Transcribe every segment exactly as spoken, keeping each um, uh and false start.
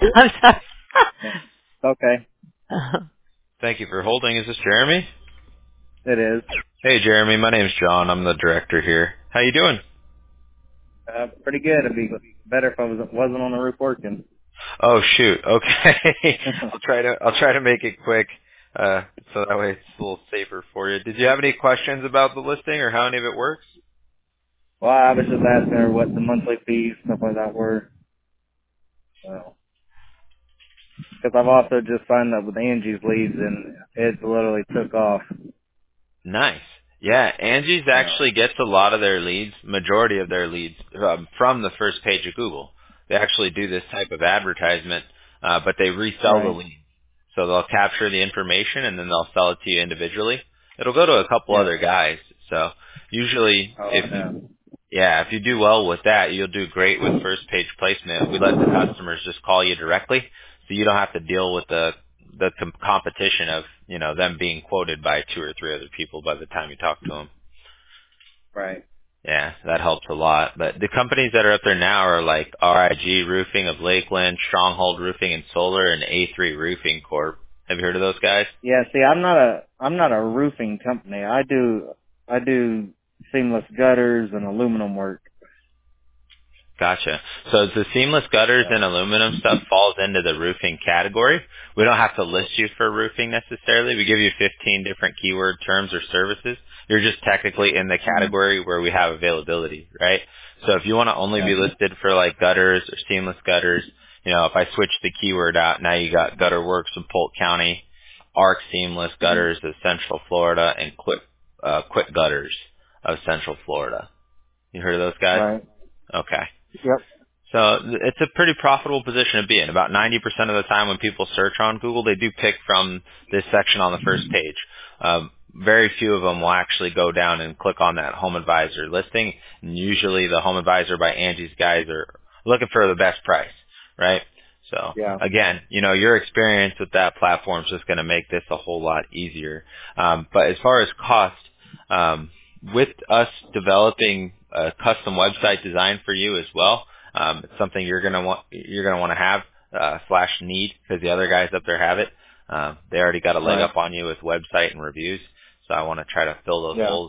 I'm sorry. Okay, Thank you for holding. Is this Jeremy? it is. Hey, Jeremy. My name's John. I'm the director here. How you doing? Uh, pretty good. It'd be better if I was, wasn't on the roof working. Oh shoot. Okay. I'll try to I'll try to make it quick, uh, so that way it's a little safer for you. Did you have any questions about the listing or how any of it works? Well, I was just asking her what the monthly fees, stuff like that were. Because I've also just signed up with Angie's Leads, and it literally took off. Nice. Yeah, Angie's So, actually gets a lot of their leads, majority of their leads, um, from the first page of Google. They actually do this type of advertisement, uh, but they resell the right. leads. So they'll capture the information and then they'll sell it to you individually. It'll go to a couple Yeah. other guys. So usually, Oh, if you, yeah. yeah, if you do well with that, you'll do great with first page placement. We let the customers just call you directly, so you don't have to deal with the the com- competition of, you know, them being quoted by two or three other people by the time you talk to them. Right. Yeah, that helps a lot. But the companies that are up there now are like R I G Roofing of Lakeland, Stronghold Roofing and Solar, and A three Roofing Corp. Have you heard of those guys? Yeah, see, I'm not a, I'm not a roofing company. I do, I do seamless gutters and aluminum work. Gotcha. So the seamless gutters So, and aluminum stuff falls into the roofing category. We don't have to list you for roofing necessarily. We give you fifteen different keyword terms or services. You're just technically in the mm, category where we have availability, right? So if you want to only yeah. be listed for like gutters or seamless gutters, you know, if I switch the keyword out, now you got Gutter Works of Polk County, Arc Seamless Mm, Gutters of Central Florida, and Quick, uh, Quick Gutters of Central Florida. You heard of those guys? right. Okay. Yep. So th- it's a pretty profitable position to be in. About ninety percent of the time when people search on Google, they do pick from this section on the first page. Um, very few of them will actually go down and click on that Home Advisor listing. And usually the Home Advisor by Angie's guys are looking for the best price, right? So Yeah. again, you know, your experience with that platform is just going to make this a whole lot easier. Um, but as far as cost, um, with us developing a custom website design for you as well, um, it's something you're gonna want you're gonna want to have uh, slash need because the other guys up there have it. Um, they already got a leg Right. up on you with website and reviews, so I want to try to fill those Yeah. holes.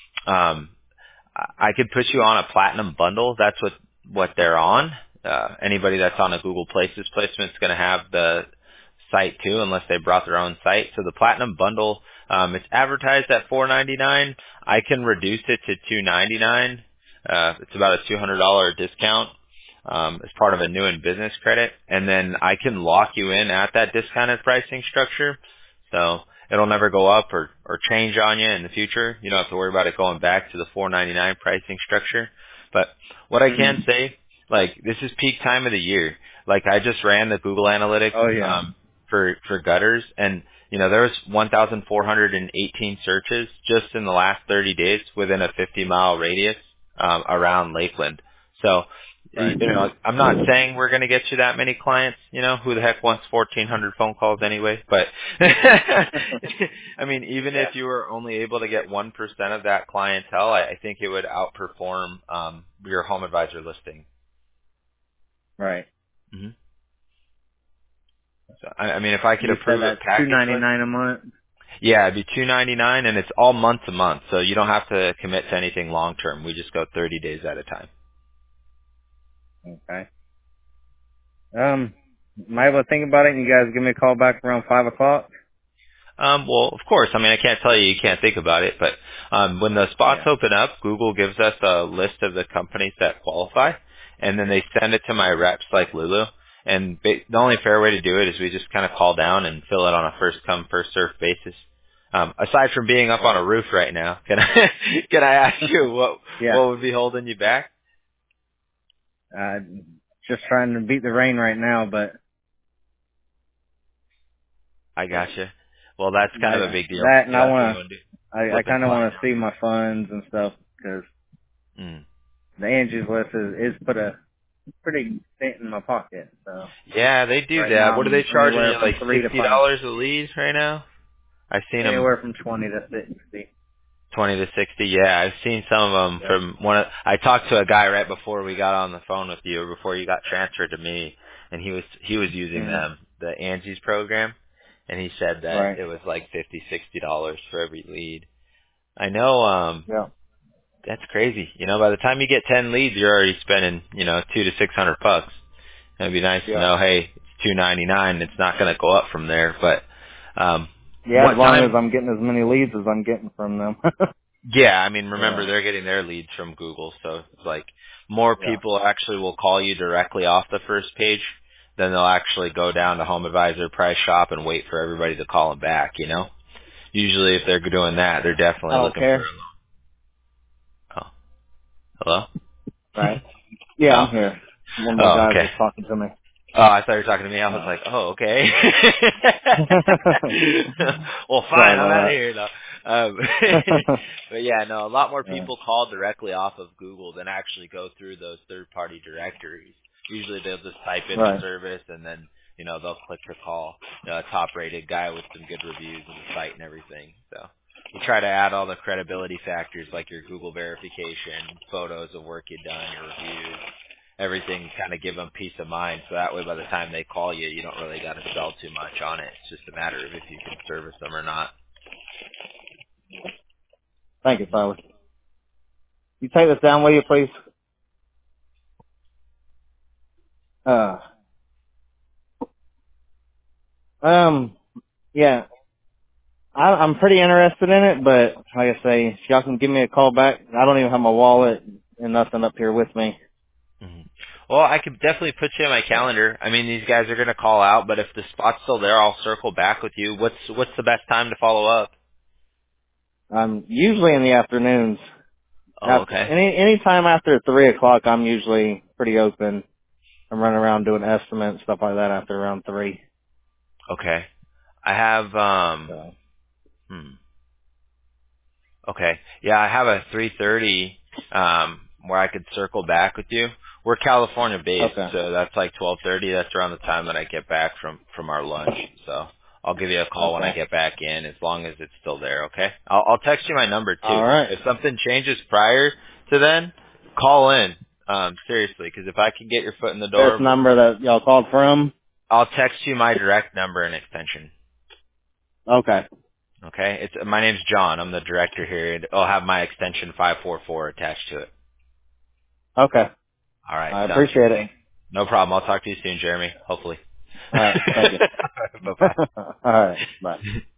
Um, I I could put you on a platinum bundle. That's what what they're on. Uh, anybody that's on a Google Places placement is going to have the site too, unless they brought their own site. So the platinum bundle, um, it's advertised at four ninety-nine. I can reduce it to two ninety-nine. Uh, it's about a two hundred dollar discount um, as part of a new and business credit, and then I can lock you in at that discounted pricing structure. So it'll never go up or, or change on you in the future. You don't have to worry about it going back to the four ninety-nine pricing structure. But what I can Mm. say, like, this is peak time of the year. Like, I just ran the Google Analytics Oh, yeah. um, for for gutters, and you know there was one thousand four hundred eighteen searches just in the last thirty days within a fifty mile radius um, around Lakeland. So you Right. know, I'm not saying we're going to get you that many clients. You know, who the heck wants fourteen hundred phone calls anyway? But I mean, even Yeah. if you were only able to get one percent of that clientele, I, I think it would outperform um, your Home Advisor listing. Right. hmm So, I, I mean, if I could You said approve a that's two package ninety list, nine a month. yeah, it'd be two ninety nine, and it's all month to month, so you don't have to commit to anything long term. We just go thirty days at a time. Okay. Um, am I able to think about it? And you guys give me a call back around five o'clock. Um, well, of course. I mean, I can't tell you you can't think about it, but um, when the spots Yeah. open up, Google gives us a list of the companies that qualify, and then they send it to my reps like Lulu. And ba- the only fair way to do it is we just kind of call down and fill it on a first come first served basis. Um, aside from being up on Right. a roof right now, can I can I ask you what Yeah. what would be holding you back? Uh, just trying to beat the rain right now, but I gotcha. Well, that's kind of a I, big deal. that and You I have to want go and do, to, I, I flip and kind of find want to out. see my funds and stuff because Mm. the Angie's list is, is put a pretty dent in my pocket. So Yeah, they do right that. now What are they I'm charging anywhere you? from Like three to sixty five, dollars a lead right now? I've seen them anywhere from twenty to sixty. twenty to sixty. Yeah, I've seen some of them Yep. from one. Of, I talked to a guy right before we got on the phone with you, or before you got transferred to me, and he was he was using Mm. them, the Angie's program, and he said that Right. it was like fifty, sixty dollars for every lead. I know, um, Yeah. that's crazy. You know, by the time you get ten leads, you're already spending, you know, two to six hundred bucks. It'd be nice to Yeah. know, hey, it's two ninety nine. It's not going to go up from there. But um, Yeah, what as long as time? I'm getting as many leads as I'm getting from them. Yeah, I mean, remember Yeah. they're getting their leads from Google, so it's like more Yeah. people actually will call you directly off the first page than they'll actually go down to Home Advisor, Price Shop, and wait for everybody to call them back. You know, usually if they're doing that, they're I definitely don't looking for. care. Oh, hello. Right. Yeah, Oh, I'm here. One of my oh, guys okay. was talking to me. Oh, I thought you were talking to me. I was No. like, oh, okay. Well, Sorry fine. I'm out of about here now. Um, that. but yeah, no, a lot more Yeah. people call directly off of Google than actually go through those third-party directories. Usually they'll just type in the Right. service and then, you know, they'll click to call, you know, a top-rated guy with some good reviews of the site and everything. So we try to add all the credibility factors like your Google verification, photos of work you've done, your reviews, everything, kind of give them peace of mind. So that way by the time they call you, you don't really got to sell too much on it. It's just a matter of if you can service them or not. Thank you, Tyler. You take this down, will you, please? Uh, um, yeah. I, I'm pretty interested in it, but like I say, if y'all can give me a call back. I don't even have my wallet and nothing up here with me. hmm Well, I could definitely put you in my So, calendar. I mean, these guys are going to call out, but if the spot's still there, I'll circle back with you. What's what's the best time to follow up? I'm usually in the afternoons. Oh, After okay. any any time after three o'clock, I'm usually pretty open. I'm running around doing estimates stuff like that after around three. Okay. I have um. So Hmm. Okay. Yeah, I have a three thirty um where I could circle back with you. We're California based, okay, so that's like twelve thirty. That's around the time that I get back from from our lunch. So I'll give you a call when I okay, get back in, as long as it's still there. Okay. I'll, I'll text you my number all too. right. If something changes prior to then, call in. Um, seriously, because if I can get your foot in the This door, number that y'all called from. I'll text you my direct number and extension. Okay, Okay. It's my name's John. I'm the director here. and I'll have my extension five four four attached to it. okay. All right. I Sounds good. appreciate it. Thanks. No problem. I'll talk to you soon, Jeremy. Hopefully. All right, thank you. Bye-bye. All right, bye.